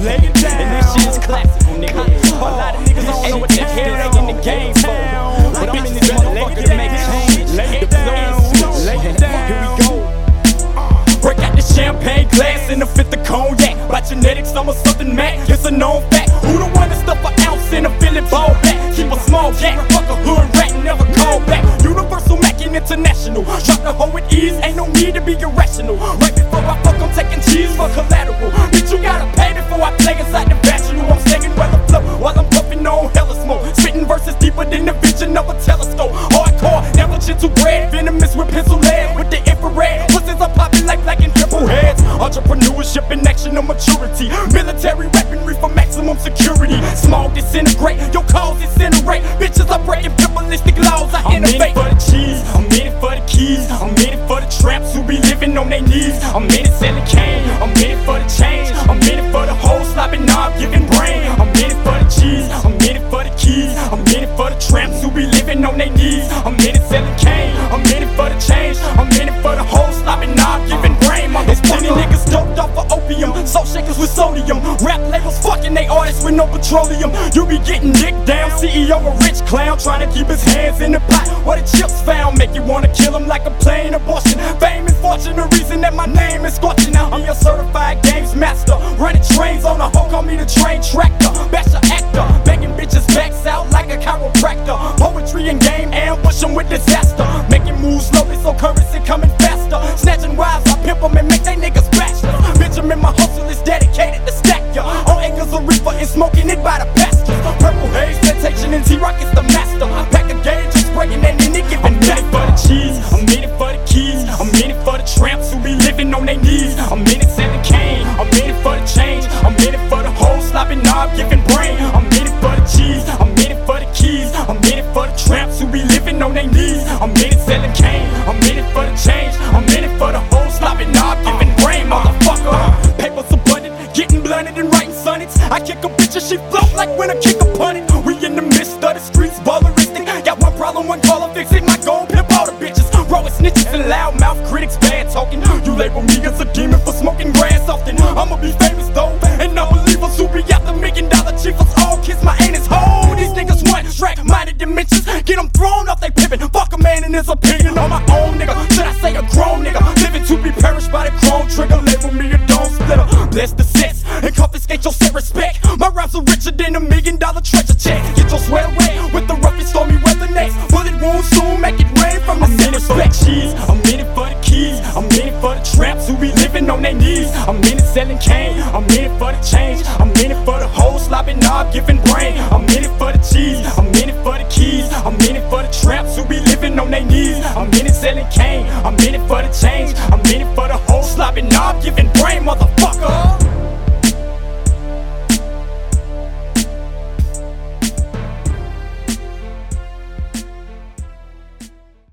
lay it down. And this shit is classical, nigga. A lot of niggas don't know what the hell they in the game for. But I'm in this motherfucker to make change. Lay it down, lay it down. Here we go. Break out the champagne glass and a fifth of cognac. By genetics, I'm a Southern Mac. It's a known fact. Who the one that stuff an ounce in a Philly ball back? Keep a small gap, fuck a hood rat and never call back. Universal Mac and international. Drop the hoe with ease, ain't no need to be irrational. Right before I fuck, I'm taking cheese for collateral. Bitch, you gotta pay before I play inside the bachelor. I'm staying well afloat while I'm puffing on hella smoke. Spitting verses deeper than the vision of a telescope. Hardcore, never gentle bread. Venomous with pencil lead, with the infrared. Pussies are popping like black and purple heads. Entrepreneurship and action of maturity. Military weaponry for maximum security. Small disintegrate, your cause incinerate. Bitches are breaking tribalistic laws, I innovate. I'm in it for the cheese, I'm in it for the keys. I'm in it for the traps who be living on their knees. I'm in it selling cane, I'm in it for the change. I'm in it for the whole slopping knob giving brain. I'm in it for the cheese, I'm in it for the keys. I'm in it for the traps who be living on their knees. I'm in it selling cane, I'm in it for the change. I'm in it for the whole slopping knob giving brain. There's plenty niggas doped off for opium, soul shakers with sodium. Rap labels fucking they artists with no petroleum. You be getting dick down, CEO a rich clown trying to keep his hands in the pot. What the chips found make you wanna kill him like a plain abortion. Fame and fortune, the reason that my name is scorching. I'm your certified games master, running trains on the hoe, call me the train tractor. Bachelor actor, making bitches backs out like a chiropractor. Poetry and game, ambush them with disaster. Making moves slowly so currency coming faster. Snatching wives, I pimp them and make they niggas bachelors. Benjamin, my hustle is dedicated to stack ya. On acres of reefer and smoking it by the pastures. Purple haze, plantation and T-Rock is the master. Pack a gauge, just breaking and any given. I'm in it for the cheese, I'm in it for the keys. I'm in it for the tramps who be living on their knees. I'm in it selling cane, I'm in it for the change. I'm in it for the whole slopping knob giving brain. I'm in it for the cheese, I'm in it for the keys. I'm in it for the tramps who be living on their knees. I'm in it selling cane, I'm in it for the change. I'm in it for the whole slopping knob giving brain, motherfucker. Papers abundant, getting blunted and writing sonnets. I kick a bitch and she float like when I kick a punnet. We in the midst of the streets, ballaristic. Got one problem, one call, fix it. My goal, pimp all the bitches. Raw snitches and loudmouth critics, bad talking. You label me as a demon for smoking grass often. I'ma be famous though, and unbelievers who be out the $1 million chiefs all kiss my anus hole. These niggas want track-minded dimensions. Get them thrown off they pivot. Fuck a man in his opinion on my own nigga. Should I say a grown nigga? Living to be perished by the chrome trigger. Label me a dome splitter. Bless the sets and confiscate your self-respect. My rhymes are richer than $1 million treasure check. Get your sweat away with the roughest stormy weather next. Bullet wounds soon make it rain from the center spec cheese. I'm in it for the keys. I'm in it for the tramps who be living on their knees. I'm in it selling cane. I'm in it for the change. I'm in it for the whole slopping knob giving brain. I'm in it for the cheese. I'm in it for the keys. I'm in it for the tramps who be living on their knees. I'm in it selling cane. I'm in it for the change. I'm in it for the whole slopping knob giving brain, motherfucker.